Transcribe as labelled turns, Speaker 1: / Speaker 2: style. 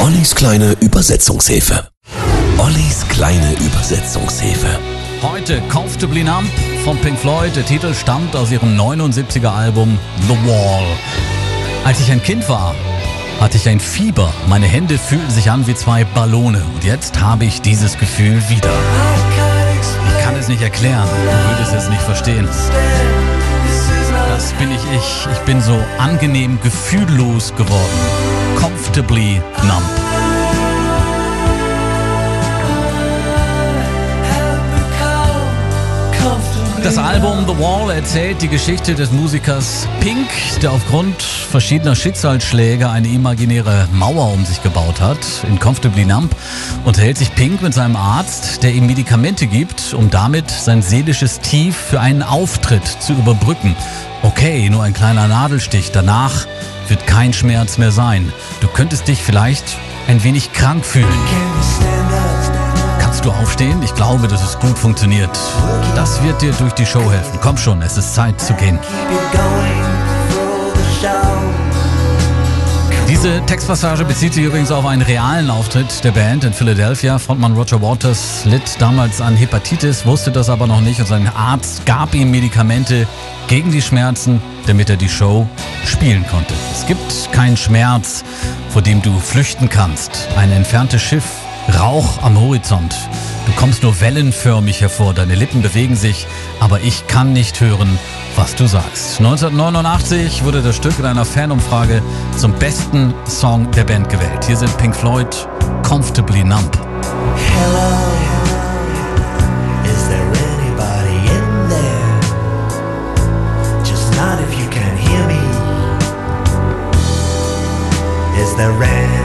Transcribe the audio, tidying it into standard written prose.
Speaker 1: Ollis kleine Übersetzungshilfe. Ollis kleine Übersetzungshilfe.
Speaker 2: Heute Comfortably Numb von Pink Floyd. Der Titel stammt aus ihrem 79er Album The Wall. Als ich ein Kind war, hatte ich ein Fieber. Meine Hände fühlten sich an wie zwei Ballone. Und jetzt habe ich dieses Gefühl wieder. Ich kann es nicht erklären. Du würdest es nicht verstehen. Das bin ich. Ich bin so angenehm gefühllos geworden. Comfortably Numb. Das Album The Wall erzählt die Geschichte des Musikers Pink, der aufgrund verschiedener Schicksalsschläge eine imaginäre Mauer um sich gebaut hat. In Comfortably Numb unterhält sich Pink mit seinem Arzt, der ihm Medikamente gibt, um damit sein seelisches Tief für einen Auftritt zu überbrücken. Okay, nur ein kleiner Nadelstich, danach wird kein Schmerz mehr sein. Du könntest dich vielleicht ein wenig krank fühlen. Kannst du aufstehen? Ich glaube, dass es gut funktioniert. Das wird dir durch die Show helfen. Komm schon, es ist Zeit zu gehen. Diese Textpassage bezieht sich übrigens auf einen realen Auftritt der Band in Philadelphia. Frontmann Roger Waters litt damals an Hepatitis, wusste das aber noch nicht und sein Arzt gab ihm Medikamente gegen die Schmerzen, damit er die Show spielen konnte. Es gibt keinen Schmerz, vor dem du flüchten kannst. Ein entferntes Schiff, Rauch am Horizont. Du kommst nur wellenförmig hervor, deine Lippen bewegen sich, aber ich kann nicht hören, was du sagst. 1989 wurde das Stück in einer Fanumfrage zum besten Song der Band gewählt. Hier sind Pink Floyd, Comfortably Numb.
Speaker 3: Hello, is there anybody in there? Just not if you can hear me. Is there